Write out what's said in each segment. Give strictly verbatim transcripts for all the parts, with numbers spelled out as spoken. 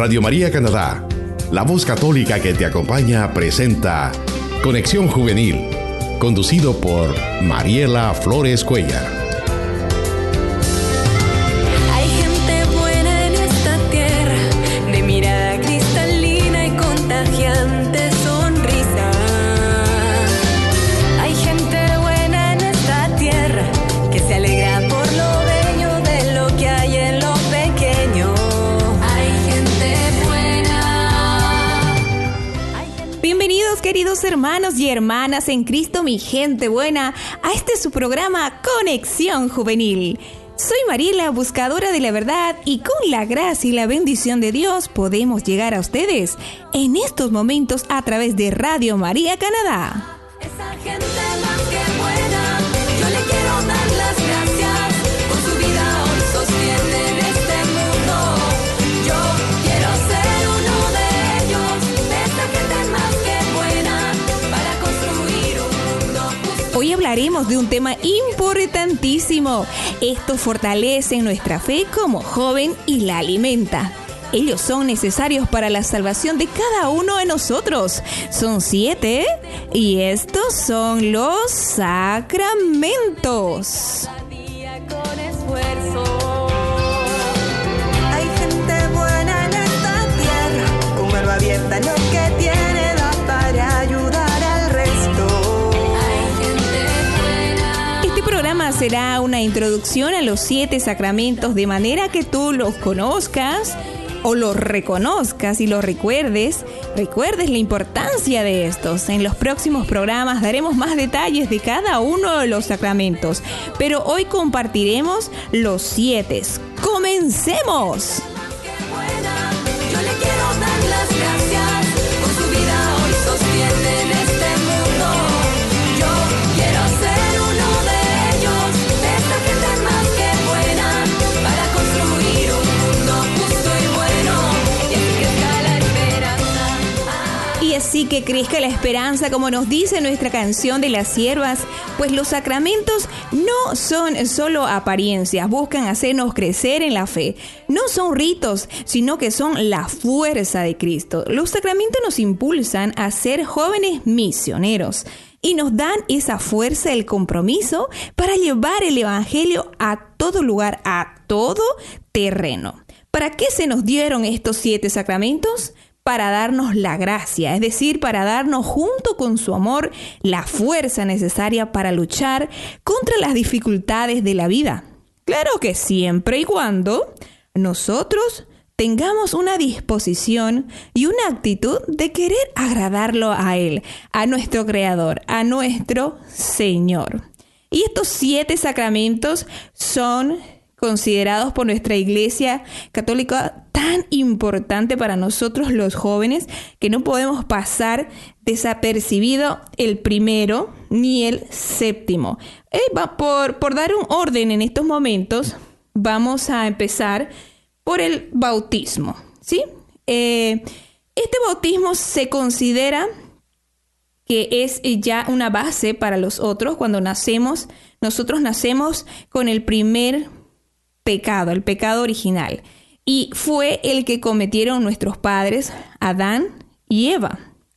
Radio María Canadá, la voz católica que te acompaña, presenta Conexión Juvenil, conducido por Mariela Flores Cuellar. Queridos hermanos y hermanas en Cristo, mi gente buena, a este su programa Conexión Juvenil. Soy Mariela, buscadora de la verdad, y con la gracia y la bendición de Dios podemos llegar a ustedes en estos momentos a través de Radio María Canadá. Esa gente más que buena, yo le quiero dar las gracias por su vida hoy sostiene en este mundo. Yo quiero ser uno de ellos, de esa gente más que buena, para construir un mundo justo. Hoy hablaremos de un tema importantísimo. Esto fortalece nuestra fe como joven y la alimenta. Ellos son necesarios para la salvación de cada uno de nosotros. Son siete y estos son los sacramentos. Con esfuerzo. Hay gente buena en esta tierra, con alma abierta en lo que tiene, da para ayudar al resto. Hay gente buena. Este programa será una introducción a los siete sacramentos de manera que tú los conozcas o los reconozcas y los recuerdes, recuerdes la importancia de estos. En los próximos programas daremos más detalles de cada uno de los sacramentos, pero hoy compartiremos los siete. ¡Comencemos! Yo le quiero dar las gracias por su vida hoy sostiene en este mundo. Yo quiero ser uno de ellos, de esta gente más que buena, para construir un mundo justo y bueno, y así crezca la esperanza. Y así que crezca la esperanza, como nos dice nuestra canción de las siervas, pues los sacramentos no son solo apariencias, buscan hacernos crecer en la fe. No son ritos, sino que son la fuerza de Cristo. Los sacramentos nos impulsan a ser jóvenes misioneros y nos dan esa fuerza, el compromiso para llevar el evangelio a todo lugar, a todo terreno. ¿Para qué se nos dieron estos siete sacramentos? Para darnos la gracia, es decir, para darnos junto con su amor la fuerza necesaria para luchar contra las dificultades de la vida. Claro que siempre y cuando nosotros tengamos una disposición y una actitud de querer agradarlo a Él, a nuestro Creador, a nuestro Señor. Y estos siete sacramentos son considerados por nuestra Iglesia Católica tan importante para nosotros los jóvenes que no podemos pasar desapercibido el primero ni el séptimo. Eh, va por, por dar un orden en estos momentos, vamos a empezar por el bautismo, ¿sí? Eh, este bautismo se considera que es ya una base para los otros. Cuando nacemos, nosotros nacemos con el primer pecado, el pecado original. Y fue el que cometieron nuestros padres, Adán y Eva.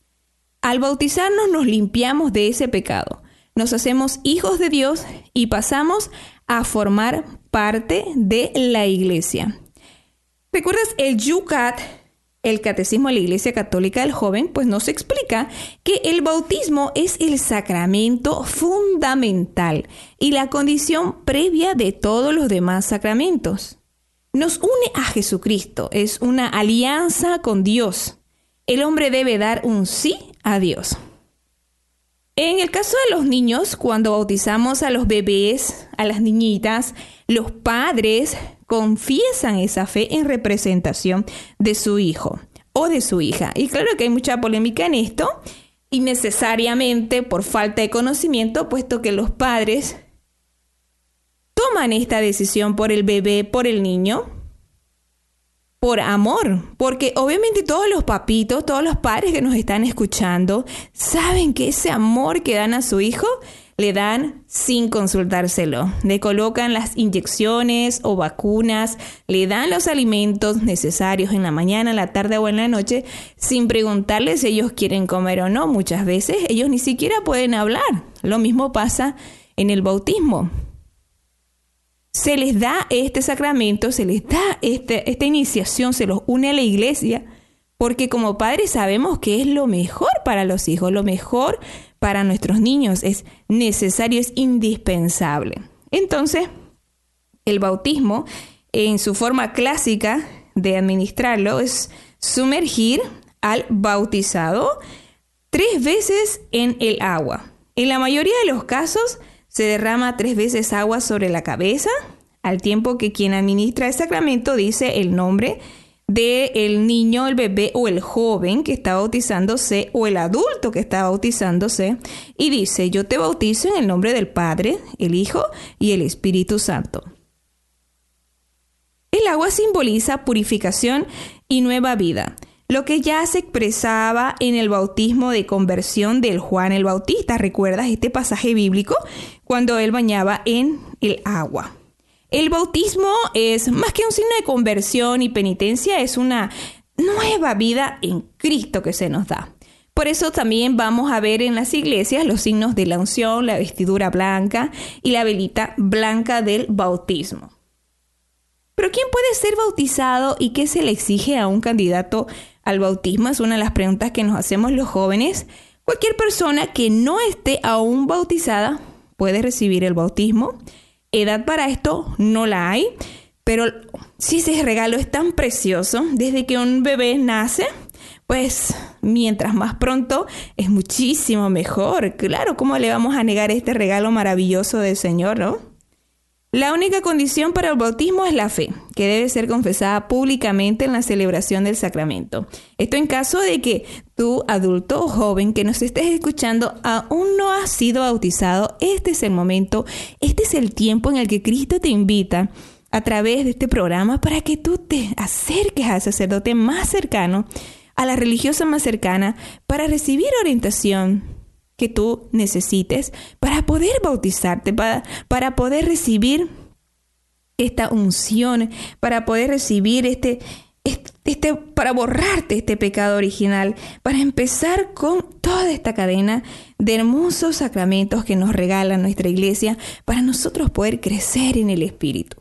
Al bautizarnos nos limpiamos de ese pecado. Nos hacemos hijos de Dios y pasamos a formar parte de la iglesia. ¿Recuerdas el Yucat, el Catecismo de la Iglesia Católica del Joven? Pues nos explica que el bautismo es el sacramento fundamental y la condición previa de todos los demás sacramentos. Nos une a Jesucristo, es una alianza con Dios. El hombre debe dar un sí a Dios. En el caso de los niños, cuando bautizamos a los bebés, a las niñitas, los padres confiesan esa fe en representación de su hijo o de su hija. Y claro que hay mucha polémica en esto, innecesariamente por falta de conocimiento, puesto que los padres toman esta decisión por el bebé, por el niño, por amor, porque obviamente todos los papitos, todos los padres que nos están escuchando, saben que ese amor que dan a su hijo le dan sin consultárselo. Le colocan las inyecciones o vacunas, le dan los alimentos necesarios en la mañana, en la tarde o en la noche, sin preguntarles si ellos quieren comer o no. Muchas veces ellos ni siquiera pueden hablar. Lo mismo pasa en el bautismo. Se les da este sacramento, se les da este, esta iniciación, se los une a la iglesia, porque como padres sabemos que es lo mejor para los hijos, lo mejor para nuestros niños, es necesario, es indispensable. Entonces, el bautismo, en su forma clásica de administrarlo, es sumergir al bautizado tres veces en el agua. En la mayoría de los casos, se derrama tres veces agua sobre la cabeza, al tiempo que quien administra el sacramento dice el nombre del niño, el bebé o el joven que está bautizándose o el adulto que está bautizándose y dice: yo te bautizo en el nombre del Padre, el Hijo y el Espíritu Santo. El agua simboliza purificación y nueva vida, lo que ya se expresaba en el bautismo de conversión del Juan el Bautista. ¿Recuerdas este pasaje bíblico cuando él bañaba en el agua? El bautismo es más que un signo de conversión y penitencia, es una nueva vida en Cristo que se nos da. Por eso también vamos a ver en las iglesias los signos de la unción, la vestidura blanca y la velita blanca del bautismo. ¿Pero quién puede ser bautizado y qué se le exige a un candidato al bautismo? Es una de las preguntas que nos hacemos los jóvenes. Cualquier persona que no esté aún bautizada puede recibir el bautismo. Edad para esto no la hay, pero si ese regalo es tan precioso, desde que un bebé nace, pues mientras más pronto es muchísimo mejor. Claro, ¿cómo le vamos a negar este regalo maravilloso del Señor, no? La única condición para el bautismo es la fe, que debe ser confesada públicamente en la celebración del sacramento. Esto en caso de que tú, adulto o joven que nos estés escuchando, aún no has sido bautizado. Este es el momento, este es el tiempo en el que Cristo te invita a través de este programa para que tú te acerques al sacerdote más cercano, a la religiosa más cercana, para recibir orientación que tú necesites para poder bautizarte, para, para poder recibir esta unción, para poder recibir este, este, este, para borrarte este pecado original, para empezar con toda esta cadena de hermosos sacramentos que nos regala nuestra iglesia, para nosotros poder crecer en el Espíritu.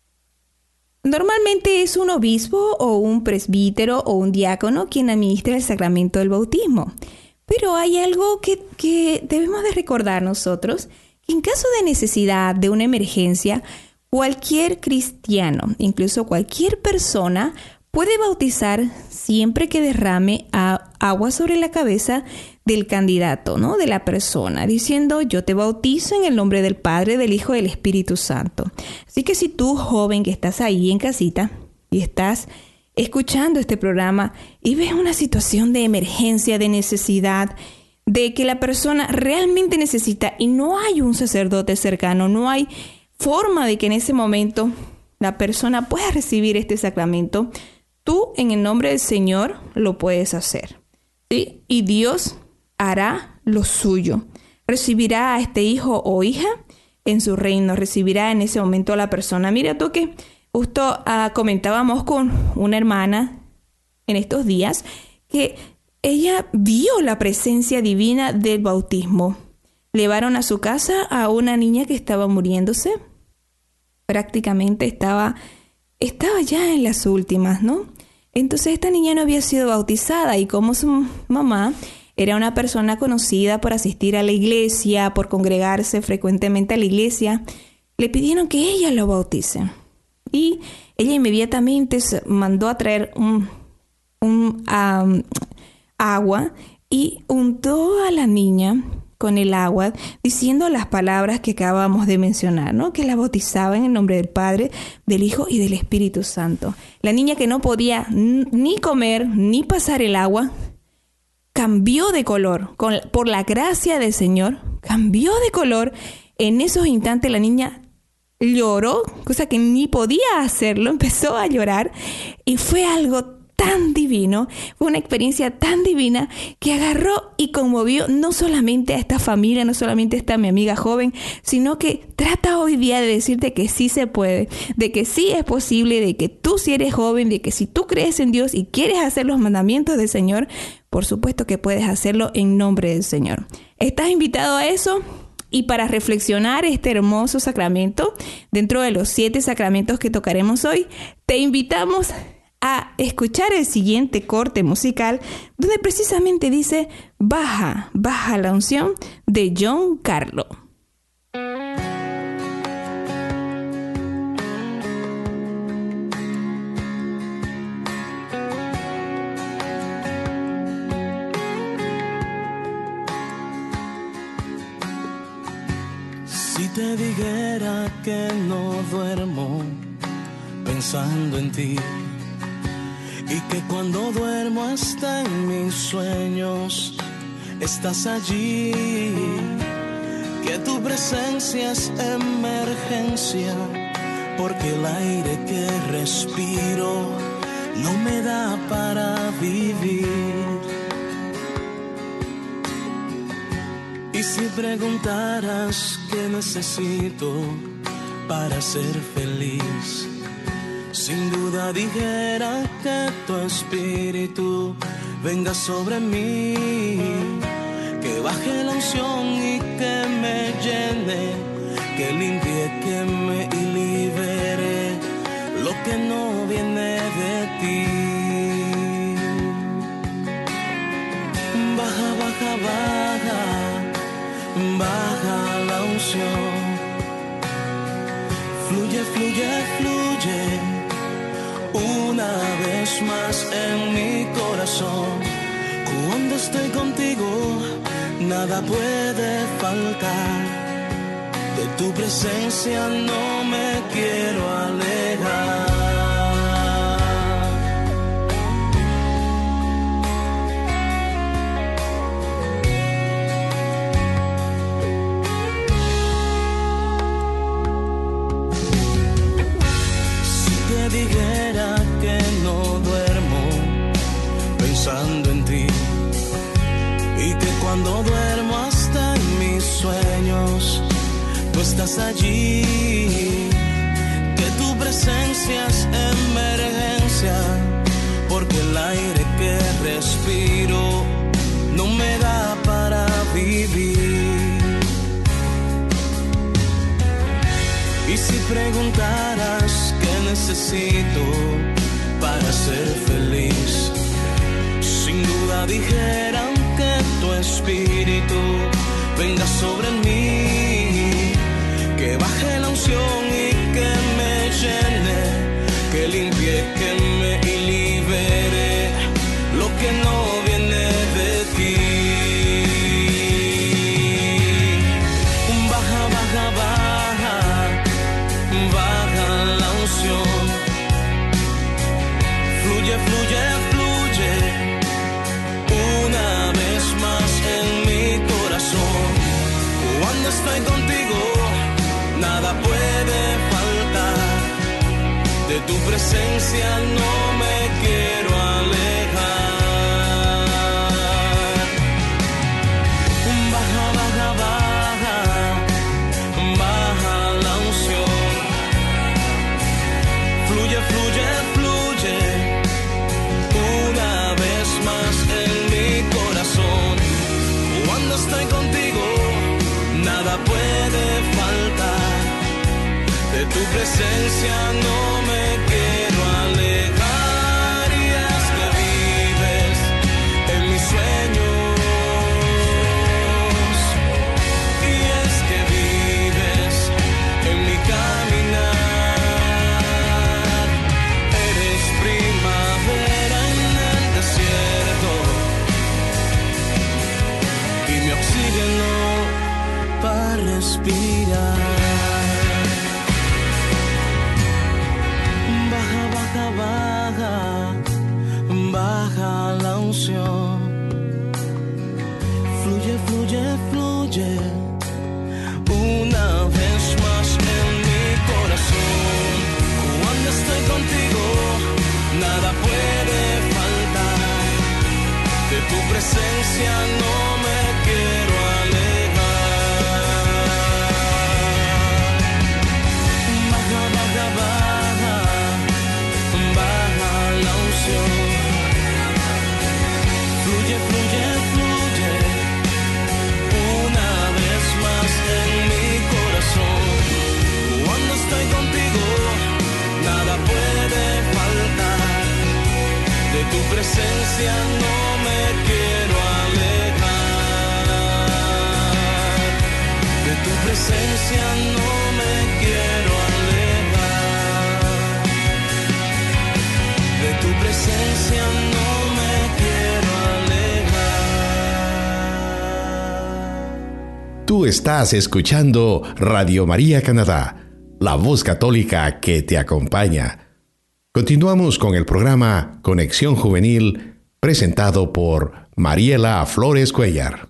Normalmente es un obispo o un presbítero o un diácono quien administra el sacramento del bautismo. Pero hay algo que, que debemos de recordar nosotros, que en caso de necesidad, de una emergencia, cualquier cristiano, incluso cualquier persona, puede bautizar siempre que derrame a, agua sobre la cabeza del candidato, ¿no? De la persona, diciendo: yo te bautizo en el nombre del Padre, del Hijo y del Espíritu Santo. Así que si tú, joven, que estás ahí en casita y estás escuchando este programa y ves una situación de emergencia, de necesidad, de que la persona realmente necesita y no hay un sacerdote cercano, no hay forma de que en ese momento la persona pueda recibir este sacramento, tú en el nombre del Señor lo puedes hacer, ¿sí? Y Dios hará lo suyo. Recibirá a este hijo o hija en su reino, recibirá en ese momento a la persona. Mira tú que Justo uh, comentábamos con una hermana en estos días que ella vio la presencia divina del bautismo. Llevaron a su casa a una niña que estaba muriéndose. Prácticamente estaba, estaba ya en las últimas, ¿no? Entonces esta niña no había sido bautizada y como su mamá era una persona conocida por asistir a la iglesia, por congregarse frecuentemente a la iglesia, le pidieron que ella lo bautice. Y ella inmediatamente mandó a traer un, un um, agua y untó a la niña con el agua, diciendo las palabras que acabamos de mencionar, ¿no? Que la bautizaba en el nombre del Padre, del Hijo y del Espíritu Santo. La niña, que no podía ni comer ni pasar el agua, cambió de color. Con, por la gracia del Señor, cambió de color. En esos instantes la niña lloró, cosa que ni podía hacerlo, empezó a llorar y fue algo tan divino, fue una experiencia tan divina que agarró y conmovió no solamente a esta familia, no solamente a esta mi amiga joven, sino que trata hoy día de decirte que sí se puede, de que sí es posible, de que tú si eres joven, de que si tú crees en Dios y quieres hacer los mandamientos del Señor, por supuesto que puedes hacerlo en nombre del Señor. ¿Estás invitado a eso? Y para reflexionar este hermoso sacramento, dentro de los siete sacramentos que tocaremos hoy, te invitamos a escuchar el siguiente corte musical, donde precisamente dice Baja, baja la unción, de John Carlo. Si te dijera que no duermo pensando en ti, y que cuando duermo hasta en mis sueños estás allí, que tu presencia es emergencia, porque el aire que respiro no me da para vivir. Y si preguntaras qué necesito para ser feliz, sin duda dijera que tu espíritu venga sobre mí, que baje la unción y que me llene, que limpie, que me libere lo que no viene de ti. Baja, baja, baja, baja la unción. Fluye, fluye, fluye una vez más en mi corazón. Cuando estoy contigo, nada puede faltar. De tu presencia no me quiero alejar. Dijera que no duermo pensando en ti, y que cuando duermo hasta en mis sueños tú estás allí, que tu presencia es emergencia, porque el aire que respiro no me da para vivir. Y si preguntaras qué necesito para ser feliz, sin duda dijeran que tu espíritu venga sobre mí, que baje la unción y que me llene, que limpie, que me libere lo que no viene de ti. Baja, baja, baja, baja la unción. Fluye, fluye, fluye una vez más en mi corazón. Cuando estoy contigo, nada puede faltar. De tu presencia no me quiero alejar. Baja, baja, baja, baja la unción. Fluye, fluye, fluye una vez más en mi corazón. Cuando estoy contigo, nada puede faltar. De tu presencia no me quiero alejar. Y es que vives en mis sueños, y es que vives en mi caminar. Eres primavera en el desierto y mi oxígeno para respirar. Baja, baja, baja, baja la unción. Fluye, fluye, fluye una vez más en mi corazón. Cuando estoy contigo, nada puede faltar. tu presencia no me quiero alejar. Baja, baja, baja, baja la unción. Fluye, fluye, fluye, una vez más en mi corazón. Cuando estoy contigo, nada puede faltar. De tu presencia no me quiero alejar. De tu presencia no me quiero alejar. De tu presencia no me quiero alejar. Tú estás escuchando Radio María Canadá, la voz católica que te acompaña. Continuamos con el programa Conexión Juvenil, presentado por Mariela Flores Cuellar.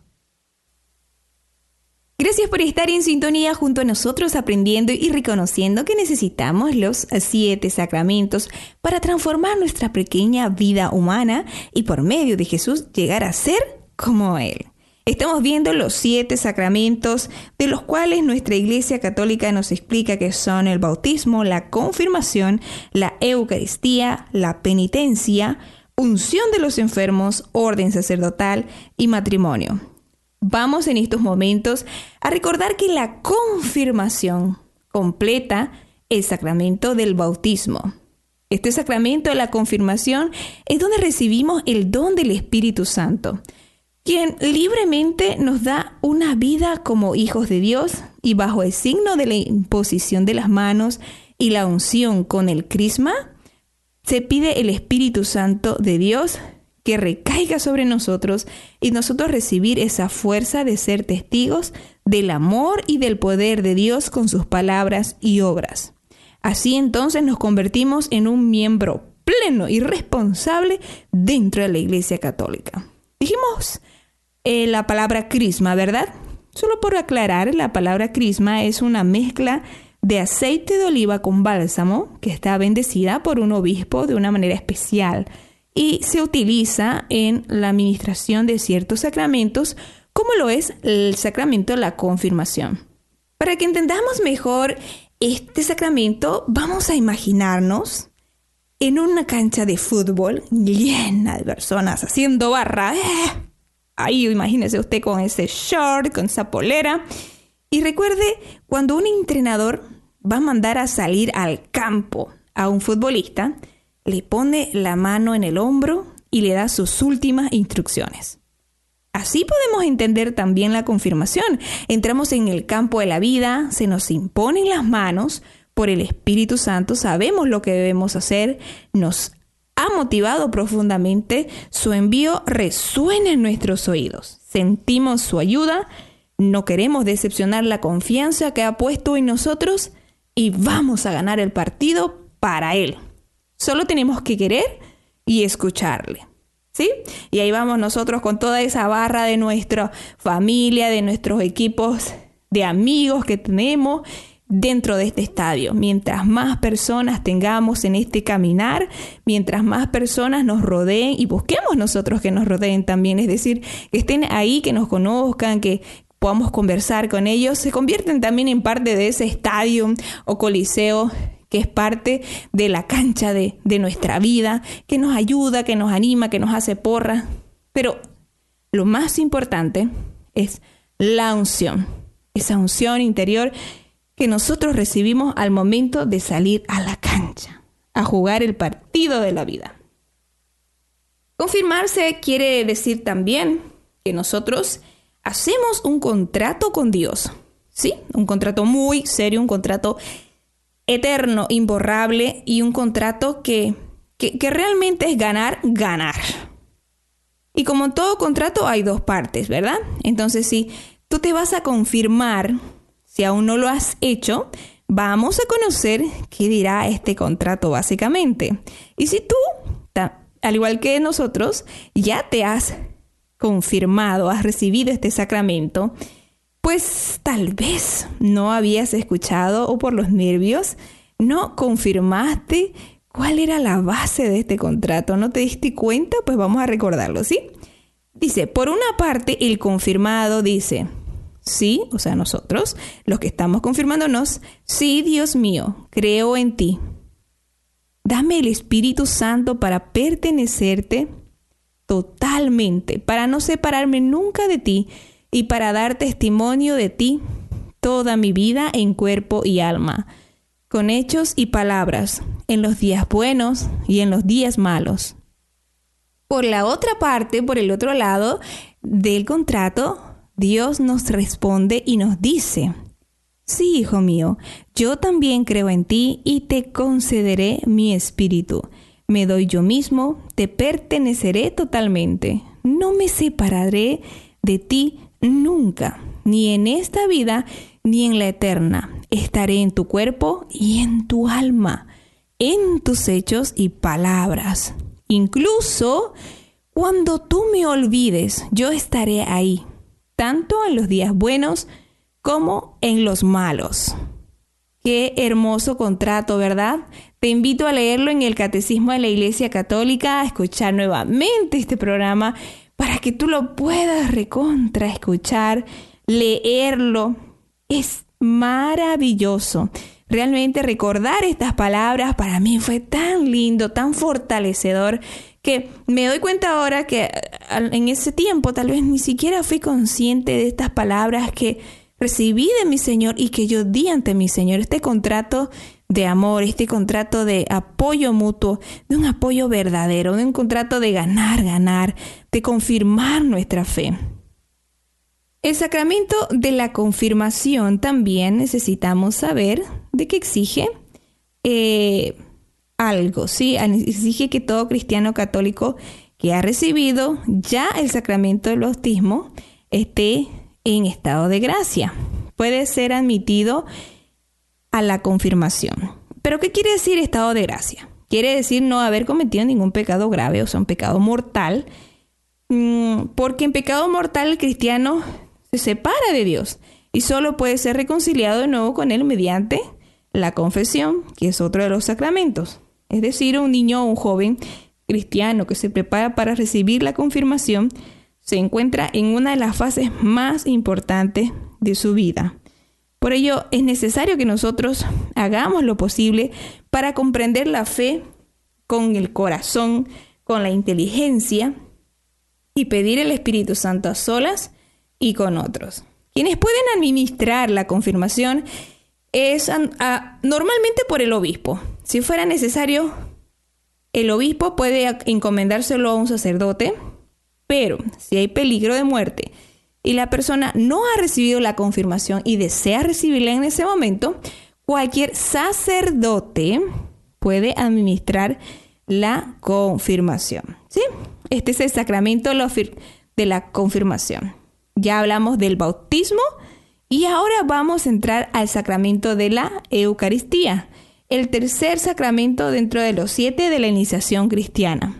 Gracias por estar en sintonía junto a nosotros, aprendiendo y reconociendo que necesitamos los siete sacramentos para transformar nuestra pequeña vida humana y por medio de Jesús llegar a ser como Él. Estamos viendo los siete sacramentos, de los cuales nuestra Iglesia Católica nos explica que son el bautismo, la confirmación, la Eucaristía, la penitencia, unción de los enfermos, orden sacerdotal y matrimonio. Vamos en estos momentos a recordar que la confirmación completa el sacramento del bautismo. Este sacramento de la confirmación es donde recibimos el don del Espíritu Santo, quien libremente nos da una vida como hijos de Dios, y bajo el signo de la imposición de las manos y la unción con el crisma, se pide el Espíritu Santo de Dios que recaiga sobre nosotros y nosotros recibir esa fuerza de ser testigos del amor y del poder de Dios con sus palabras y obras. Así entonces nos convertimos en un miembro pleno y responsable dentro de la Iglesia Católica. Dijimos eh, la palabra crisma, ¿verdad? Solo por aclarar, la palabra crisma es una mezcla de aceite de oliva con bálsamo que está bendecida por un obispo de una manera especial y se utiliza en la administración de ciertos sacramentos, como lo es el sacramento de la confirmación. Para que entendamos mejor este sacramento, vamos a imaginarnos en una cancha de fútbol llena de personas haciendo barra. ¡Eh! Ahí imagínese usted con ese short, con esa polera. Y recuerde, cuando un entrenador va a mandar a salir al campo a un futbolista, le pone la mano en el hombro y le da sus últimas instrucciones. Así podemos entender también la confirmación. Entramos en el campo de la vida, se nos imponen las manos por el Espíritu Santo, sabemos lo que debemos hacer, nos ha motivado profundamente, su envío resuena en nuestros oídos. Sentimos su ayuda, no queremos decepcionar la confianza que ha puesto en nosotros y vamos a ganar el partido para Él. Solo tenemos que querer y escucharle, ¿sí? Y ahí vamos nosotros con toda esa barra de nuestra familia, de nuestros equipos de amigos que tenemos dentro de este estadio. Mientras más personas tengamos en este caminar, mientras más personas nos rodeen y busquemos nosotros que nos rodeen también, es decir, que estén ahí, que nos conozcan, que podamos conversar con ellos, se convierten también en parte de ese estadio o coliseo que es parte de la cancha de, de nuestra vida, que nos ayuda, que nos anima, que nos hace porra. Pero lo más importante es la unción, esa unción interior que nosotros recibimos al momento de salir a la cancha, a jugar el partido de la vida. Confirmarse quiere decir también que nosotros hacemos un contrato con Dios, ¿sí? Un contrato muy serio, un contrato eterno, imborrable y un contrato que, que, que realmente es ganar, ganar. Y como en todo contrato hay dos partes, ¿verdad? Entonces, si tú te vas a confirmar, si aún no lo has hecho, vamos a conocer qué dirá este contrato básicamente. Y si tú, al igual que nosotros, ya te has confirmado, has recibido este sacramento, pues tal vez no habías escuchado o por los nervios no confirmaste cuál era la base de este contrato. ¿No te diste cuenta? Pues vamos a recordarlo, ¿sí? Dice, por una parte, el confirmado dice, sí, o sea, nosotros, los que estamos confirmándonos, sí, Dios mío, creo en ti. Dame el Espíritu Santo para pertenecerte totalmente, para no separarme nunca de ti y para dar testimonio de ti toda mi vida en cuerpo y alma, con hechos y palabras, en los días buenos y en los días malos. Por la otra parte, por el otro lado del contrato, Dios nos responde y nos dice, sí, hijo mío, yo también creo en ti y te concederé mi espíritu. Me doy yo mismo, te perteneceré totalmente. No me separaré de ti nunca, ni en esta vida ni en la eterna. Estaré en tu cuerpo y en tu alma, en tus hechos y palabras. Incluso cuando tú me olvides, yo estaré ahí, tanto en los días buenos como en los malos. Qué hermoso contrato, ¿verdad? Te invito a leerlo en el Catecismo de la Iglesia Católica, a escuchar nuevamente este programa para que tú lo puedas recontra escuchar, leerlo. Es maravilloso. Realmente recordar estas palabras para mí fue tan lindo, tan fortalecedor, que me doy cuenta ahora que en ese tiempo tal vez ni siquiera fui consciente de estas palabras que recibí de mi Señor y que yo di ante mi Señor. Este contrato de amor, este contrato de apoyo mutuo, de un apoyo verdadero, de un contrato de ganar, ganar, de confirmar nuestra fe. El sacramento de la confirmación también necesitamos saber de que exige eh, algo, ¿sí? Exige que todo cristiano católico que ha recibido ya el sacramento del bautismo esté en estado de gracia. Puede ser admitido a la confirmación. ¿Pero qué quiere decir estado de gracia? Quiere decir no haber cometido ningún pecado grave, o sea, un pecado mortal, porque en pecado mortal el cristiano se separa de Dios y solo puede ser reconciliado de nuevo con Él mediante la confesión, que es otro de los sacramentos. Es decir, un niño o un joven cristiano que se prepara para recibir la confirmación se encuentra en una de las fases más importantes de su vida. Por ello, es necesario que nosotros hagamos lo posible para comprender la fe con el corazón, con la inteligencia y pedir el Espíritu Santo a solas y con otros. Quienes pueden administrar la confirmación es a, a, normalmente por el obispo. Si fuera necesario, el obispo puede encomendárselo a un sacerdote, pero si hay peligro de muerte y la persona no ha recibido la confirmación y desea recibirla en ese momento, cualquier sacerdote puede administrar la confirmación, ¿sí? Este es el sacramento de la confirmación. Ya hablamos del bautismo y ahora vamos a entrar al sacramento de la Eucaristía, el tercer sacramento dentro de los siete de la iniciación cristiana.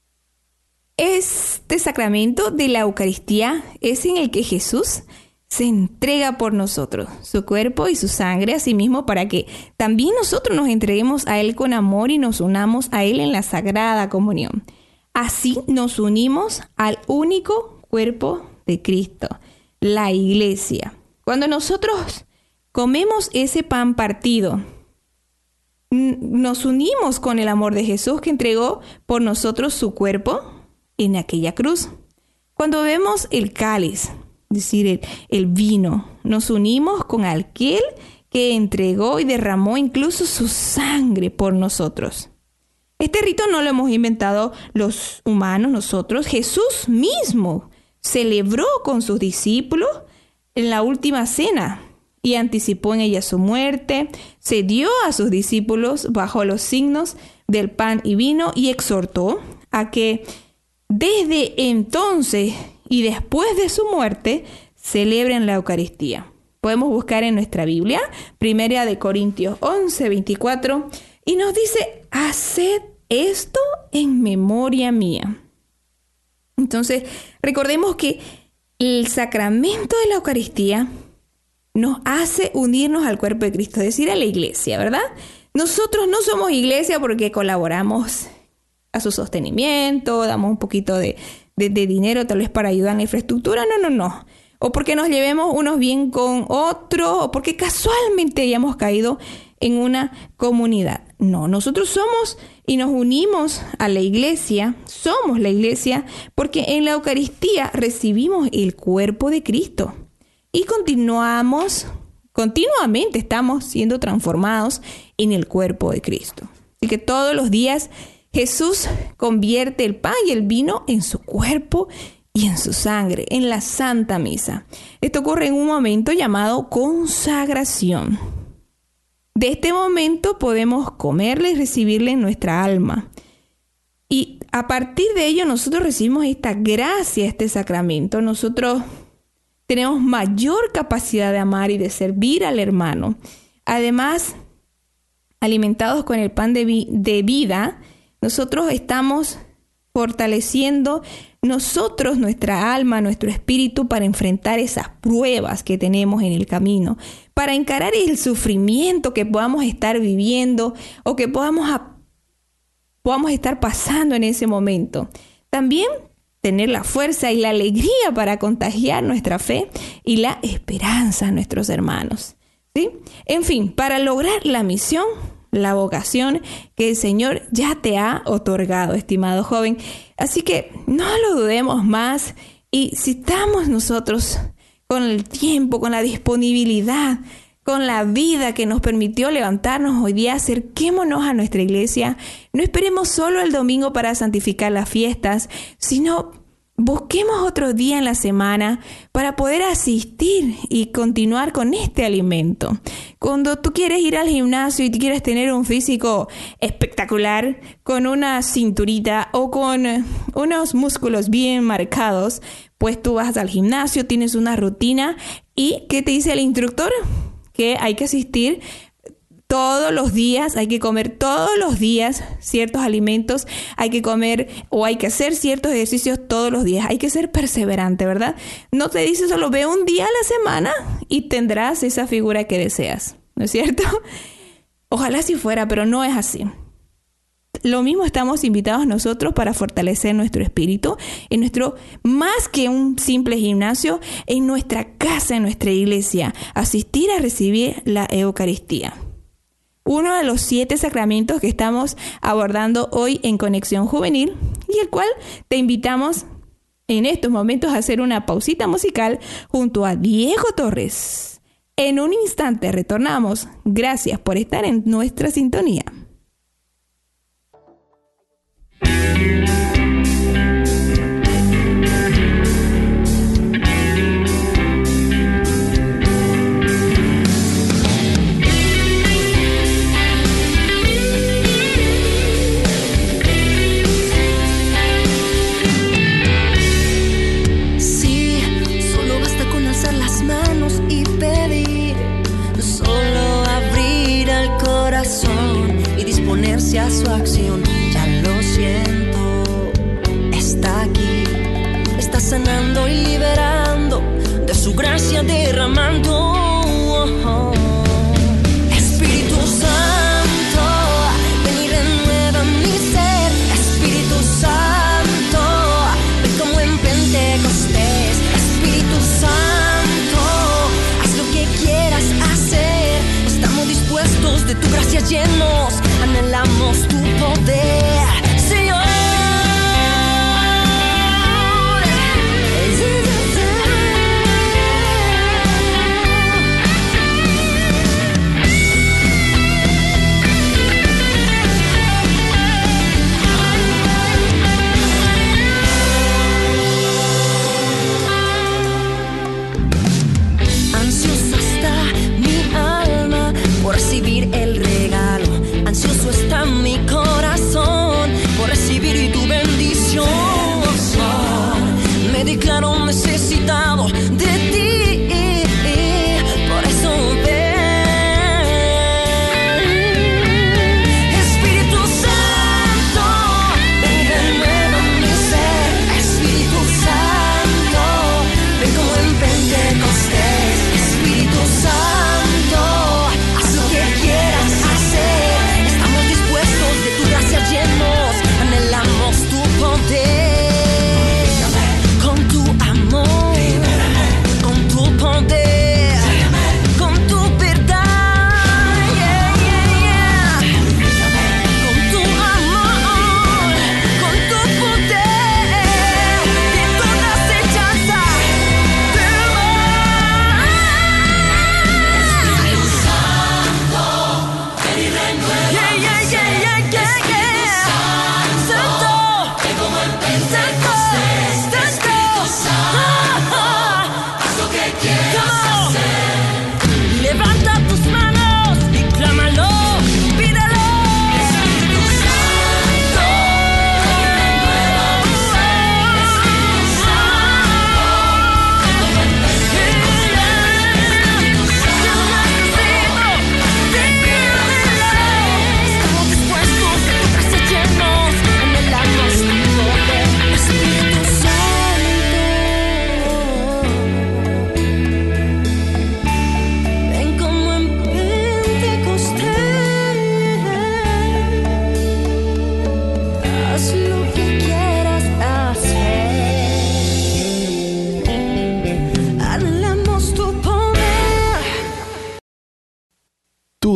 Este sacramento de la Eucaristía es en el que Jesús se entrega por nosotros, su cuerpo y su sangre, asimismo para que también nosotros nos entreguemos a Él con amor y nos unamos a Él en la Sagrada Comunión. Así nos unimos al único cuerpo de Cristo, la Iglesia. Cuando nosotros comemos ese pan partido, nos unimos con el amor de Jesús que entregó por nosotros su cuerpo en aquella cruz. Cuando vemos el cáliz, es decir, el, el vino, nos unimos con aquel que entregó y derramó incluso su sangre por nosotros. Este rito no lo hemos inventado los humanos, nosotros. Jesús mismo celebró con sus discípulos en la última cena y anticipó en ella su muerte, se dio a sus discípulos bajo los signos del pan y vino y exhortó a que desde entonces y después de su muerte celebren la Eucaristía. Podemos buscar en nuestra Biblia, Primera de Corintios once, veinticuatro, y nos dice, haced esto en memoria mía. Entonces, recordemos que el sacramento de la Eucaristía nos hace unirnos al cuerpo de Cristo, es decir, a la iglesia, ¿verdad? Nosotros no somos iglesia porque colaboramos a su sostenimiento, damos un poquito de, de, de dinero, tal vez para ayudar en la infraestructura, no, no, no. O porque nos llevemos unos bien con otros, o porque casualmente hayamos caído en una comunidad. No, nosotros somos y nos unimos a la iglesia, somos la iglesia, porque en la Eucaristía recibimos el cuerpo de Cristo. Y continuamos, continuamente estamos siendo transformados en el cuerpo de Cristo. Así que todos los días Jesús convierte el pan y el vino en su cuerpo y en su sangre, en la Santa Misa. Esto ocurre en un momento llamado consagración. De este momento podemos comerle y recibirle en nuestra alma. Y a partir de ello nosotros recibimos esta gracia, este sacramento. Nosotros tenemos mayor capacidad de amar y de servir al hermano. Además, alimentados con el pan de, vi- de vida, nosotros estamos fortaleciendo nosotros, nuestra alma, nuestro espíritu para enfrentar esas pruebas que tenemos en el camino, para encarar el sufrimiento que podamos estar viviendo o que podamos, a, podamos estar pasando en ese momento. También tener la fuerza y la alegría para contagiar nuestra fe y la esperanza a nuestros hermanos, ¿sí? En fin, para lograr la misión, la vocación que el Señor ya te ha otorgado, estimado joven. Así que no lo dudemos más, y si estamos nosotros con el tiempo, con la disponibilidad, con la vida que nos permitió levantarnos hoy día, acerquémonos a nuestra iglesia. No esperemos solo el domingo para santificar las fiestas, sino busquemos otro día en la semana para poder asistir y continuar con este alimento. Cuando tú quieres ir al gimnasio y tú quieres tener un físico espectacular, con una cinturita o con unos músculos bien marcados, pues tú vas al gimnasio, tienes una rutina. ¿Y qué te dice el instructor? Que hay que asistir todos los días, hay que comer todos los días ciertos alimentos, hay que comer o hay que hacer ciertos ejercicios todos los días. Hay que ser perseverante, ¿verdad? No te dice solo ve un día a la semana y tendrás esa figura que deseas, ¿no es cierto? Ojalá si fuera, pero no es así. Lo mismo estamos invitados nosotros para fortalecer nuestro espíritu, en nuestro, más que un simple gimnasio, en nuestra casa, en nuestra iglesia, asistir a recibir la Eucaristía. Uno de los siete sacramentos que estamos abordando hoy en Conexión Juvenil, y el cual te invitamos en estos momentos a hacer una pausita musical junto a Diego Torres. En un instante retornamos. Gracias por estar en nuestra sintonía. A su acción, ya lo siento, está aquí, está sanando y liberando, de su gracia derramando. Oh, oh. Espíritu Santo, ven y renueva mi ser. Espíritu Santo, ven como en Pentecostés. Espíritu Santo, haz lo que quieras hacer. Estamos dispuestos, de tu gracia llenos, anhelamos tu poder, Señor. Ansiosa está mi alma por recibir el regalo. Ansioso está mi corazón por recibir tu bendición. Me declaro necesitado de ti, por eso ven. Espíritu Santo, ven y renueva mi ser. Espíritu Santo, ven como en Pentecostés. Espíritu Santo, haz lo que quieras hacer. Llenos, anhelamos tu poder.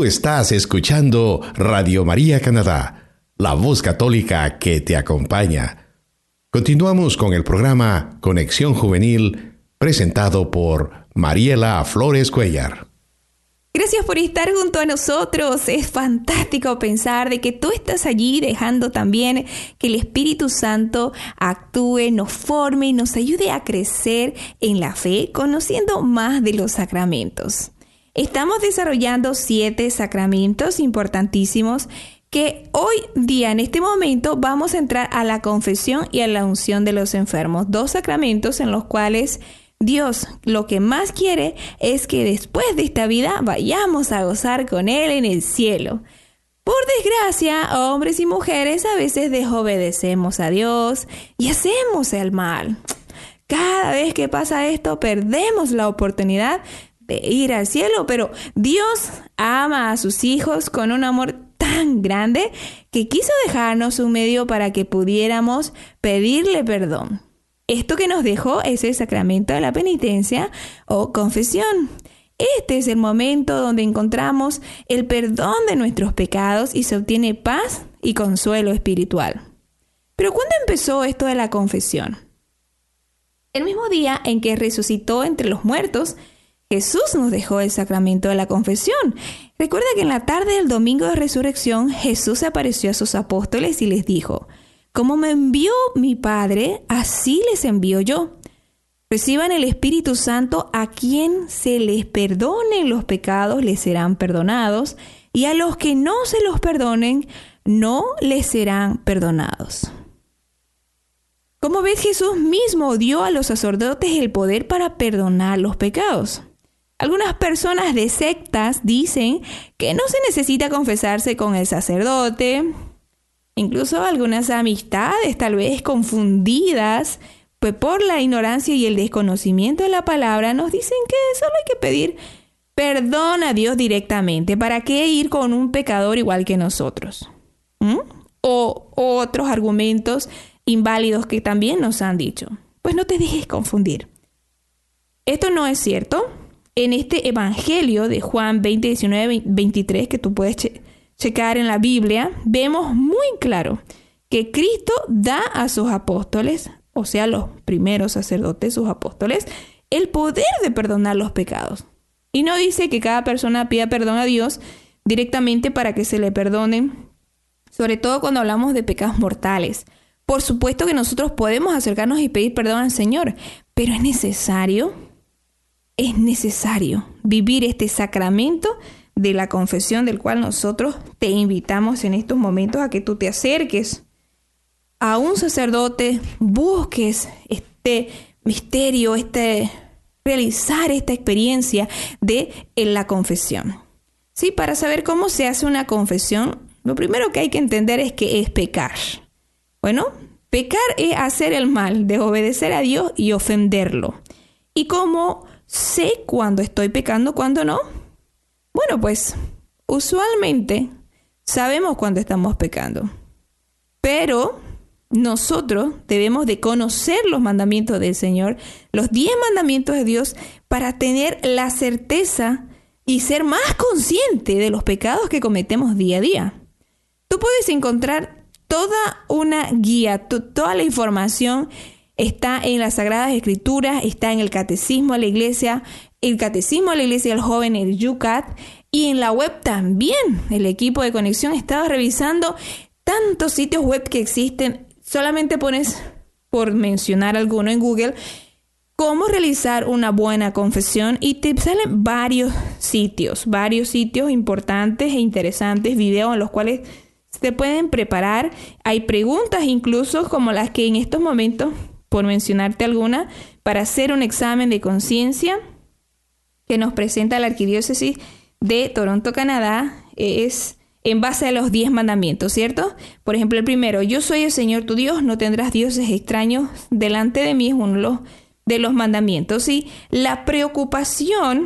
Tú estás escuchando Radio María Canadá, la voz católica que te acompaña. Continuamos con el programa Conexión Juvenil, presentado por Mariela Flores Cuellar. Gracias por estar junto a nosotros. Es fantástico pensar de que tú estás allí dejando también que el Espíritu Santo actúe, nos forme y nos ayude a crecer en la fe, conociendo más de los sacramentos. Estamos desarrollando siete sacramentos importantísimos que hoy día, en este momento, vamos a entrar a la confesión y a la unción de los enfermos. Dos sacramentos en los cuales Dios lo que más quiere es que después de esta vida vayamos a gozar con Él en el cielo. Por desgracia, hombres y mujeres a veces desobedecemos a Dios y hacemos el mal. Cada vez que pasa esto, perdemos la oportunidad de ir al cielo, pero Dios ama a sus hijos con un amor tan grande que quiso dejarnos un medio para que pudiéramos pedirle perdón. Esto que nos dejó es el sacramento de la penitencia o confesión. Este es el momento donde encontramos el perdón de nuestros pecados y se obtiene paz y consuelo espiritual. Pero ¿cuándo empezó esto de la confesión? El mismo día en que resucitó entre los muertos, Jesús nos dejó el sacramento de la confesión. Recuerda que en la tarde del domingo de resurrección, Jesús se apareció a sus apóstoles y les dijo: como me envió mi Padre, así les envío yo. Reciban el Espíritu Santo. A quien se les perdonen los pecados, les serán perdonados, y a los que no se los perdonen, no les serán perdonados. Como ves, Jesús mismo dio a los sacerdotes el poder para perdonar los pecados. Algunas personas de sectas dicen que no se necesita confesarse con el sacerdote. Incluso algunas amistades, tal vez confundidas pues por la ignorancia y el desconocimiento de la palabra, nos dicen que solo hay que pedir perdón a Dios directamente. ¿Para qué ir con un pecador igual que nosotros? ¿Mm? O, o otros argumentos inválidos que también nos han dicho. Pues no te dejes confundir. Esto no es cierto. En este Evangelio de Juan veinte, diecinueve, veintitrés, que tú puedes che- checar en la Biblia, vemos muy claro que Cristo da a sus apóstoles, o sea, los primeros sacerdotes, sus apóstoles, el poder de perdonar los pecados. Y no dice que cada persona pida perdón a Dios directamente para que se le perdonen, sobre todo cuando hablamos de pecados mortales. Por supuesto que nosotros podemos acercarnos y pedir perdón al Señor, pero es necesario, es necesario vivir este sacramento de la confesión, del cual nosotros te invitamos en estos momentos a que tú te acerques a un sacerdote, busques este misterio, este realizar esta experiencia de en la confesión. Sí, para saber cómo se hace una confesión, lo primero que hay que entender es que es pecar. Bueno, pecar es hacer el mal, desobedecer a Dios y ofenderlo. ¿Y cómo sé cuándo estoy pecando, cuándo no? Bueno, pues usualmente sabemos cuándo estamos pecando, pero nosotros debemos de conocer los mandamientos del Señor, los diez mandamientos de Dios, para tener la certeza y ser más consciente de los pecados que cometemos día a día. Tú puedes encontrar toda una guía, to- toda la información está en las Sagradas Escrituras, está en el Catecismo de la Iglesia, el Catecismo de la Iglesia del Joven, el Yucat, y en la web también. El equipo de conexión estaba revisando tantos sitios web que existen. Solamente pones, por mencionar alguno en Google, cómo realizar una buena confesión y te salen varios sitios, varios sitios importantes e interesantes, videos en los cuales se pueden preparar. Hay preguntas incluso como las que en estos momentos, por mencionarte alguna, para hacer un examen de conciencia que nos presenta la Arquidiócesis de Toronto, Canadá, es en base a los diez mandamientos, ¿cierto? Por ejemplo, el primero: yo soy el Señor tu Dios, no tendrás dioses extraños delante de mí, es uno de los, de los mandamientos. Y la preocupación,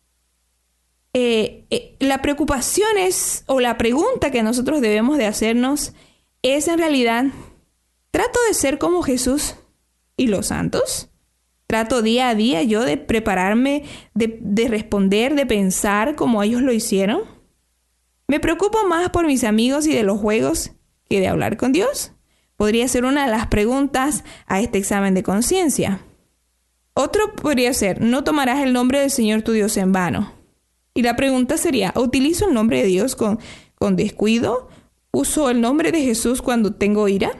eh, eh, la preocupación es, o la pregunta que nosotros debemos de hacernos es en realidad: ¿trato de ser como Jesús y los santos? ¿Trato día a día yo de prepararme, de, de responder, de pensar como ellos lo hicieron? ¿Me preocupo más por mis amigos y de los juegos que de hablar con Dios? Podría ser una de las preguntas a este examen de conciencia. Otro podría ser, no tomarás el nombre del Señor tu Dios en vano. Y la pregunta sería, ¿utilizo el nombre de Dios con, con descuido? ¿Uso el nombre de Jesús cuando tengo ira?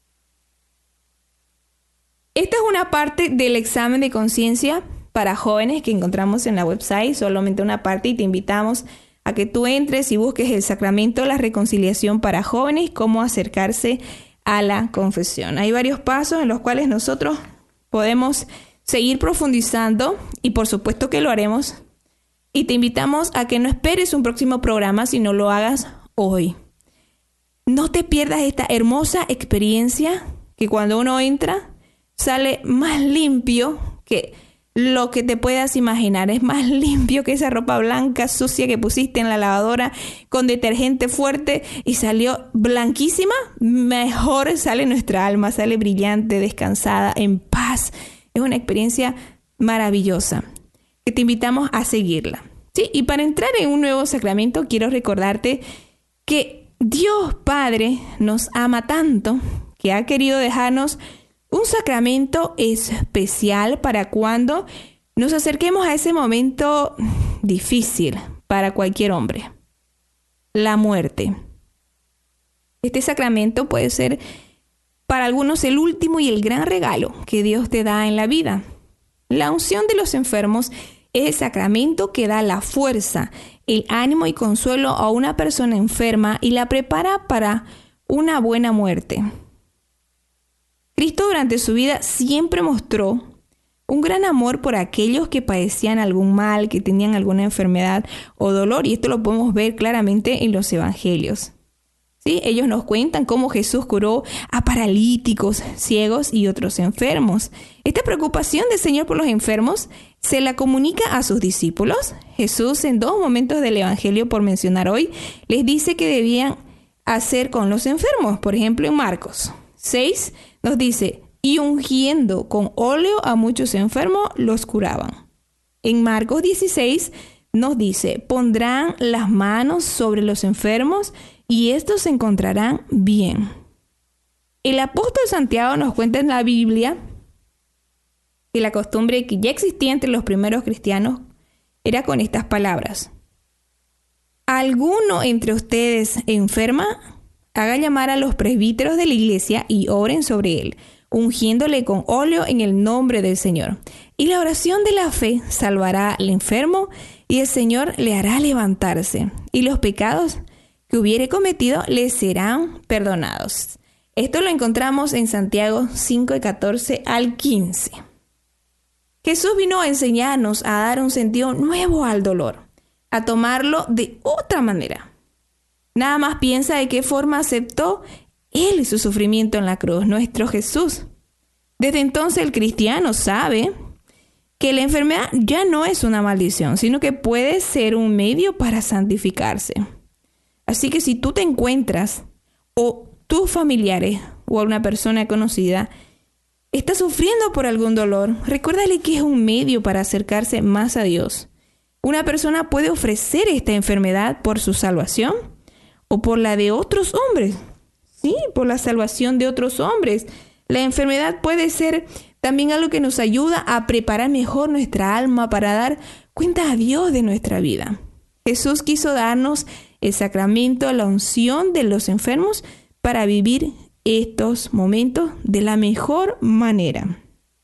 Esta es una parte del examen de conciencia para jóvenes que encontramos en la website, solamente una parte, y te invitamos a que tú entres y busques el sacramento de la reconciliación para jóvenes, cómo acercarse a la confesión. Hay varios pasos en los cuales nosotros podemos seguir profundizando y por supuesto que lo haremos. Y te invitamos a que no esperes un próximo programa, sino lo hagas hoy. No te pierdas esta hermosa experiencia que cuando uno entra sale más limpio que lo que te puedas imaginar. Es más limpio que esa ropa blanca sucia que pusiste en la lavadora con detergente fuerte y salió blanquísima. Mejor sale nuestra alma, sale brillante, descansada, en paz. Es una experiencia maravillosa que te invitamos a seguirla. ¿Sí? Y para entrar en un nuevo sacramento, quiero recordarte que Dios Padre nos ama tanto que ha querido dejarnos un sacramento especial para cuando nos acerquemos a ese momento difícil para cualquier hombre: la muerte. Este sacramento puede ser para algunos el último y el gran regalo que Dios te da en la vida. La unción de los enfermos es el sacramento que da la fuerza, el ánimo y consuelo a una persona enferma y la prepara para una buena muerte. Cristo durante su vida siempre mostró un gran amor por aquellos que padecían algún mal, que tenían alguna enfermedad o dolor, y esto lo podemos ver claramente en los evangelios. ¿Sí? Ellos nos cuentan cómo Jesús curó a paralíticos, ciegos y otros enfermos. Esta preocupación del Señor por los enfermos se la comunica a sus discípulos. Jesús, en dos momentos del evangelio por mencionar hoy, les dice que debían hacer con los enfermos. Por ejemplo, en Marcos seis nos dice, y ungiendo con óleo a muchos enfermos, los curaban. En Marcos dieciséis nos dice, pondrán las manos sobre los enfermos y estos se encontrarán bien. El apóstol Santiago nos cuenta en la Biblia que la costumbre que ya existía entre los primeros cristianos era con estas palabras: ¿alguno entre ustedes enferma? Haga llamar a los presbíteros de la iglesia y oren sobre él, ungiéndole con óleo en el nombre del Señor. Y la oración de la fe salvará al enfermo y el Señor le hará levantarse, y los pecados que hubiere cometido le serán perdonados. Esto lo encontramos en Santiago cinco, catorce al quince. Jesús vino a enseñarnos a dar un sentido nuevo al dolor, a tomarlo de otra manera. Nada más piensa de qué forma aceptó Él su sufrimiento en la cruz, nuestro Jesús. Desde entonces el cristiano sabe que la enfermedad ya no es una maldición, sino que puede ser un medio para santificarse. Así que si tú te encuentras, o tus familiares, o una persona conocida, está sufriendo por algún dolor, recuérdale que es un medio para acercarse más a Dios. Una persona puede ofrecer esta enfermedad por su salvación, o por la de otros hombres. Sí, por la salvación de otros hombres. La enfermedad puede ser también algo que nos ayuda a preparar mejor nuestra alma para dar cuenta a Dios de nuestra vida. Jesús quiso darnos el sacramento, la unción de los enfermos para vivir estos momentos de la mejor manera.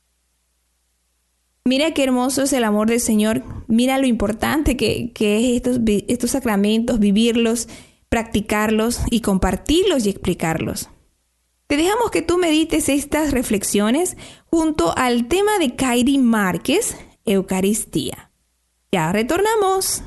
Mira qué hermoso es el amor del Señor. Mira lo importante que, que es estos, estos sacramentos, vivirlos, practicarlos y compartirlos y explicarlos. Te dejamos que tú medites estas reflexiones junto al tema de Kairi Márquez, Eucaristía. Ya retornamos.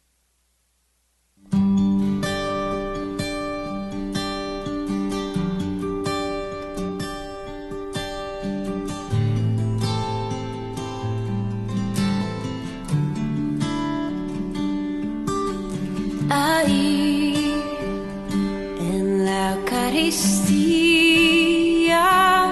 Ahí en la Eucaristía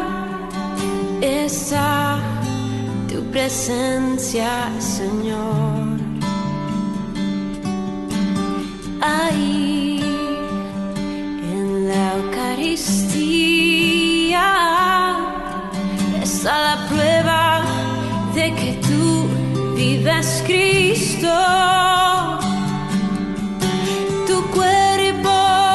está tu presencia, Señor. Ahí en la Eucaristía está la prueba de que tú vives, Cristo. Tu cuerpo,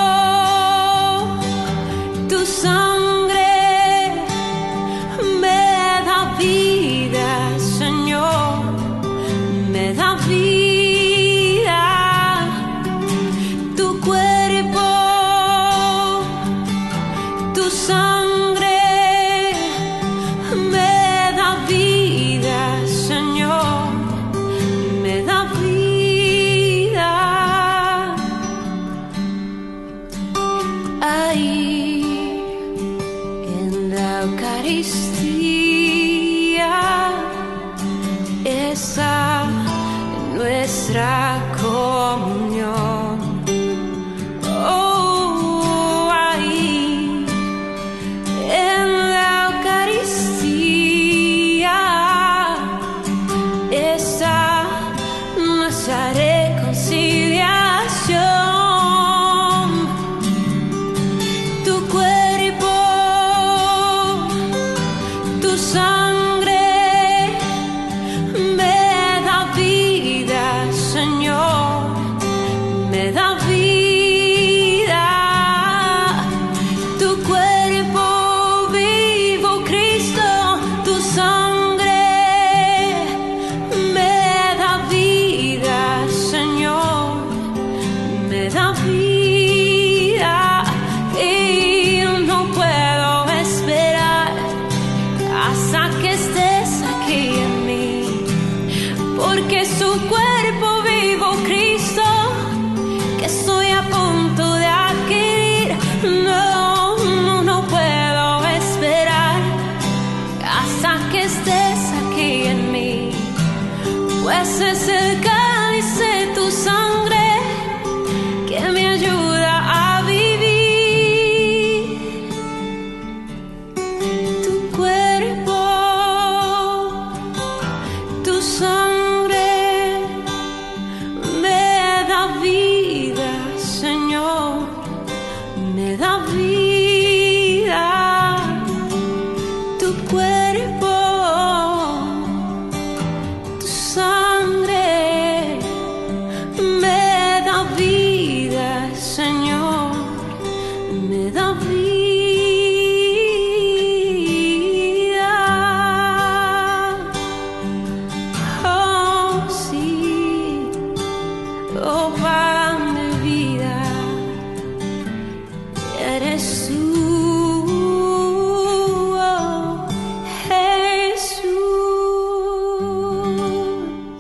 tu sangre me da vida, Señor, me da vida. Tu cuerpo, tu sangre me da vida, Señor, me da vida. Ahí en la Eucaristía está nuestra comunión. Oh, ahí en la Eucaristía está nuestra reconciliación. Tu cuerpo, tu sangre me da vida, Señor, me da vida. Tu cuerpo vivo, Cristo, tu sangre me da vida, Señor, me da vida. Y no puedo esperar hasta que estés aquí en mí, porque su cuerpo vivo, Cristo, que estoy a punto de adquirir. No, no, no puedo esperar hasta que estés aquí en mí, pues es el cáliz de tu sangre que me ayuda a vivir. Tu cuerpo, tu sangre me da vida, Señor, me da vida. Tu cuerpo, tu sangre me da vida, Señor, me da vida. Oh, sí, oh, pan de vida, eres tú, oh, Jesús.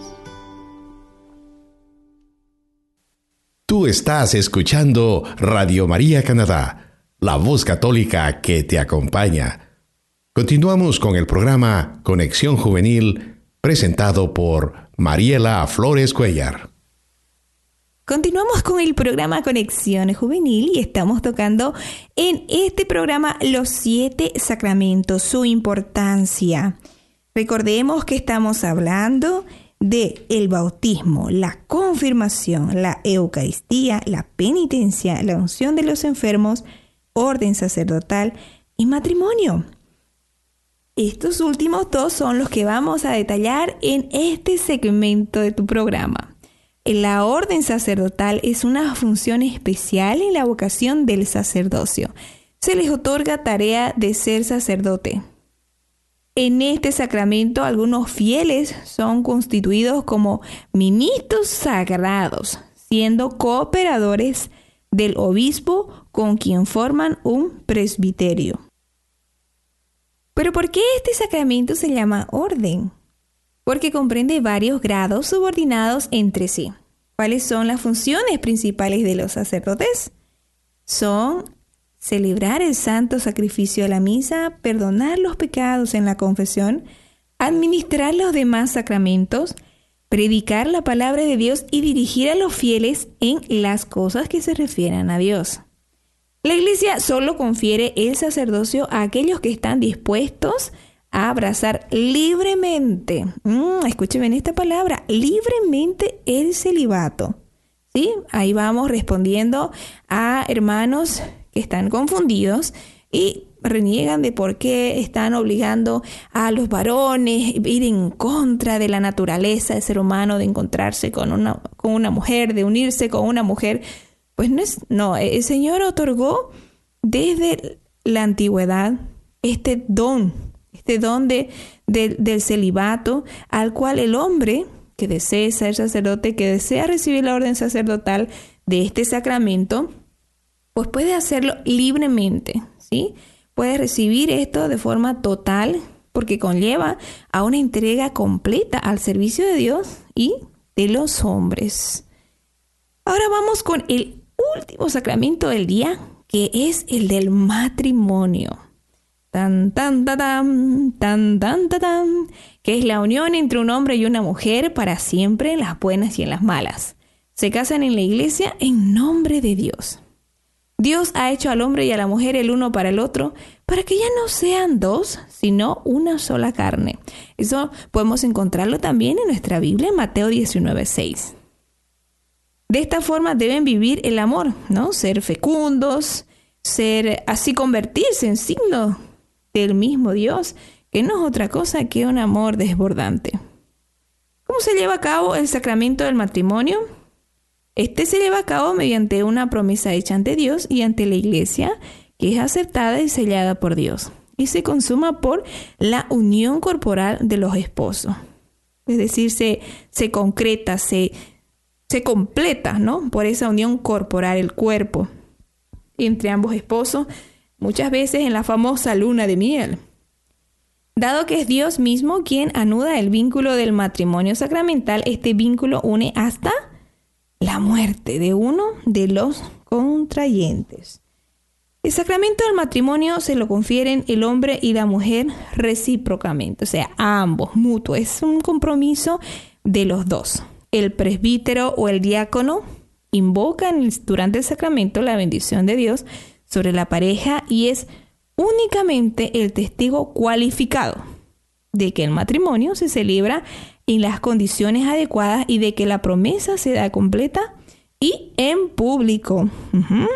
Tú estás escuchando Radio María Canadá, la voz católica que te acompaña. Continuamos con el programa Conexión Juvenil, presentado por Mariela Flores Cuellar. Continuamos con el programa Conexión Juvenil y estamos tocando en este programa los siete sacramentos, su importancia. Recordemos que estamos hablando de el bautismo, la confirmación, la Eucaristía, la penitencia, la unción de los enfermos, orden sacerdotal y matrimonio. Estos últimos dos son los que vamos a detallar en este segmento de tu programa. La orden sacerdotal es una función especial en la vocación del sacerdocio. Se les otorga tarea de ser sacerdote. En este sacramento, algunos fieles son constituidos como ministros sagrados, siendo cooperadores del obispo con quien forman un presbiterio. ¿Pero por qué este sacramento se llama orden? Porque comprende varios grados subordinados entre sí. ¿Cuáles son las funciones principales de los sacerdotes? Son celebrar el santo sacrificio de la misa, perdonar los pecados en la confesión, administrar los demás sacramentos, predicar la palabra de Dios y dirigir a los fieles en las cosas que se refieran a Dios. La Iglesia solo confiere el sacerdocio a aquellos que están dispuestos a abrazar libremente, mm, escuchen bien esta palabra, libremente el celibato. ¿sí? Ahí vamos respondiendo a hermanos que están confundidos y reniegan de por qué están obligando a los varones a ir en contra de la naturaleza del ser humano, de encontrarse con una, con una mujer, de unirse con una mujer. Pues no es, no, el Señor otorgó desde la antigüedad este don, este don de, de, del celibato, al cual el hombre que desee ser sacerdote, que desea recibir la orden sacerdotal de este sacramento, pues puede hacerlo libremente, ¿sí? Puede recibir esto de forma total porque conlleva a una entrega completa al servicio de Dios y de los hombres. Ahora vamos con el último sacramento del día, que es el del matrimonio. Tan, tan, tan, tan, tan, tan, tan, tan, que es la unión entre un hombre y una mujer para siempre en las buenas y en las malas. Se casan en la iglesia en nombre de Dios. Dios ha hecho al hombre y a la mujer el uno para el otro, para que ya no sean dos, sino una sola carne. Eso podemos encontrarlo también en nuestra Biblia, en Mateo diecinueve seis. De esta forma deben vivir el amor, ¿no? Ser fecundos, ser así convertirse en signo del mismo Dios, que no es otra cosa que un amor desbordante. ¿Cómo se lleva a cabo el sacramento del matrimonio? Este se lleva a cabo mediante una promesa hecha ante Dios y ante la iglesia, que es aceptada y sellada por Dios, y se consuma por la unión corporal de los esposos. Es decir, se, se concreta, se, se completa, ¿no? Por esa unión corporal, el cuerpo, entre ambos esposos, muchas veces en la famosa luna de miel. Dado que es Dios mismo quien anuda el vínculo del matrimonio sacramental, este vínculo une hasta la muerte de uno de los contrayentes. El sacramento del matrimonio se lo confieren el hombre y la mujer recíprocamente, o sea, a ambos, mutuo. Es un compromiso de los dos. El presbítero o el diácono invocan durante el sacramento la bendición de Dios sobre la pareja y es únicamente el testigo cualificado de que el matrimonio se celebra en las condiciones adecuadas y de que la promesa se da completa y en público. Uh-huh.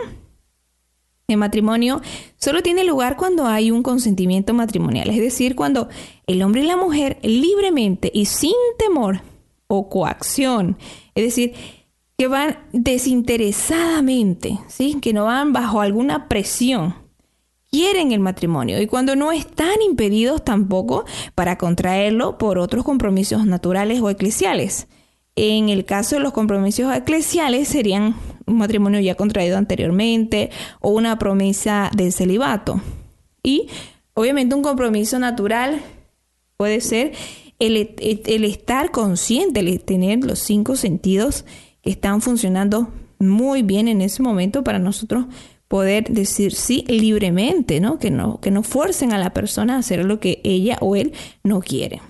El matrimonio solo tiene lugar cuando hay un consentimiento matrimonial, es decir, cuando el hombre y la mujer libremente y sin temor o coacción, es decir, que van desinteresadamente, ¿sí? Que no van bajo alguna presión, quieren el matrimonio y cuando no están impedidos tampoco para contraerlo por otros compromisos naturales o eclesiales. En el caso de los compromisos eclesiales serían un matrimonio ya contraído anteriormente o una promesa del celibato. Y obviamente un compromiso natural puede ser el, el, el estar consciente, el tener los cinco sentidos que están funcionando muy bien en ese momento para nosotros poder decir sí libremente, ¿no? Que no, que no fuercen a la persona a hacer lo que ella o él no quiere.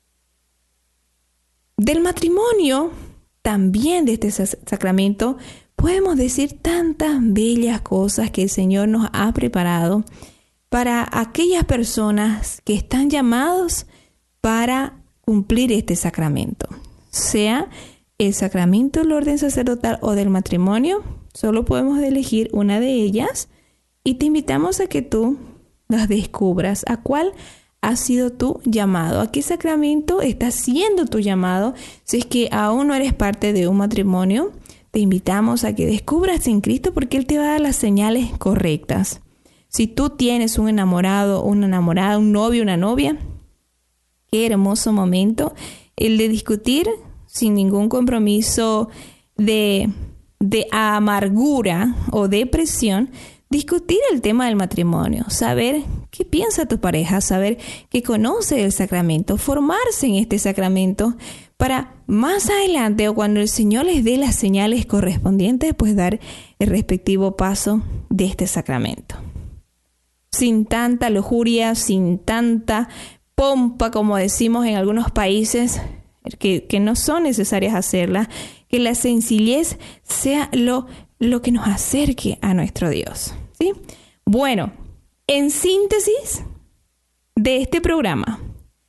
Del matrimonio, también de este sacramento, podemos decir tantas bellas cosas que el Señor nos ha preparado para aquellas personas que están llamados para cumplir este sacramento. Sea el sacramento del orden sacerdotal o del matrimonio, solo podemos elegir una de ellas y te invitamos a que tú las descubras. ¿A cuál ha sido tu llamado? ¿A qué sacramento está siendo tu llamado? Si es que aún no eres parte de un matrimonio, te invitamos a que descubras en Cristo porque Él te va a dar las señales correctas. Si tú tienes un enamorado, una enamorada, un novio, una novia, qué hermoso momento el de discutir sin ningún compromiso de, de amargura o depresión, discutir el tema del matrimonio, saber qué piensa tu pareja, saber que conoce el sacramento, formarse en este sacramento para más adelante o cuando el Señor les dé las señales correspondientes, pues dar el respectivo paso de este sacramento. Sin tanta lujuria, sin tanta pompa, como decimos en algunos países, que, que no son necesarias hacerlas, que la sencillez sea lo, lo que nos acerque a nuestro Dios, ¿sí? Bueno, en síntesis de este programa,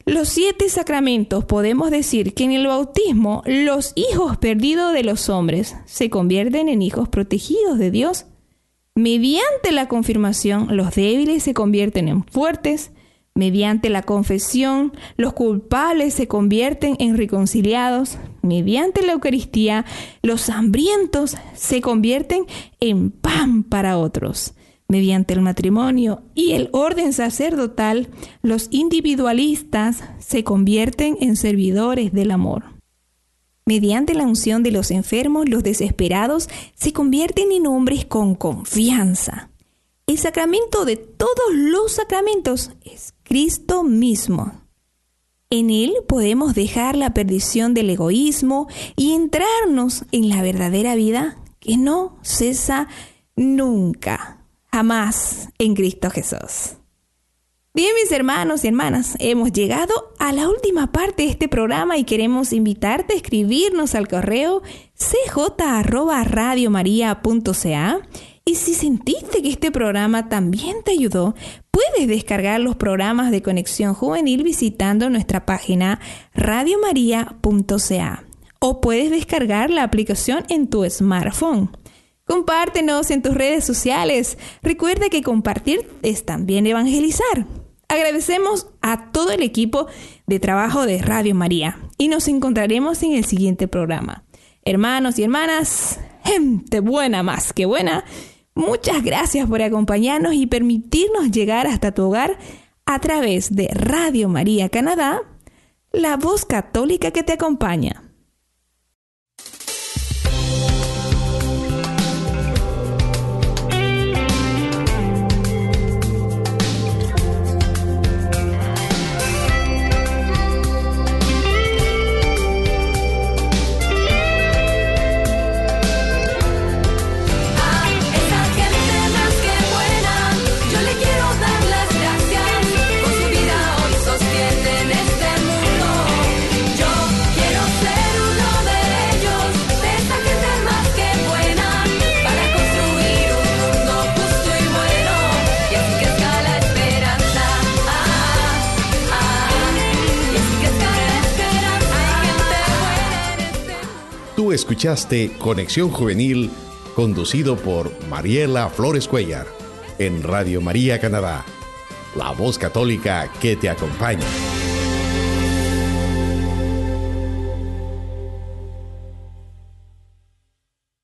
Los siete sacramentos, podemos decir que en el bautismo los hijos perdidos de los hombres se convierten en hijos protegidos de Dios. Mediante la confirmación, los débiles se convierten en fuertes. Mediante la confesión, los culpables se convierten en reconciliados. Mediante la Eucaristía, los hambrientos se convierten en pan para otros. Mediante el matrimonio y el orden sacerdotal, los individualistas se convierten en servidores del amor. Mediante la unción de los enfermos, los desesperados se convierten en hombres con confianza. El sacramento de todos los sacramentos es Cristo mismo. En Él podemos dejar la perdición del egoísmo y entrarnos en la verdadera vida que no cesa nunca, jamás en Cristo Jesús. Bien, mis hermanos y hermanas, hemos llegado a la última parte de este programa y queremos invitarte a escribirnos al correo c j arroba radio maria punto c a. Y si sentiste que este programa también te ayudó, puedes descargar los programas de Conexión Juvenil visitando nuestra página radio maria punto c a o puedes descargar la aplicación en tu smartphone. Compártenos en tus redes sociales. Recuerda que compartir es también evangelizar. Agradecemos a todo el equipo de trabajo de Radio María y nos encontraremos en el siguiente programa. Hermanos y hermanas, gente buena más que buena, muchas gracias por acompañarnos y permitirnos llegar hasta tu hogar a través de Radio María Canadá, la voz católica que te acompaña. Tú escuchaste Conexión Juvenil, conducido por Mariela Flores Cuellar, en Radio María Canadá, la voz católica que te acompaña.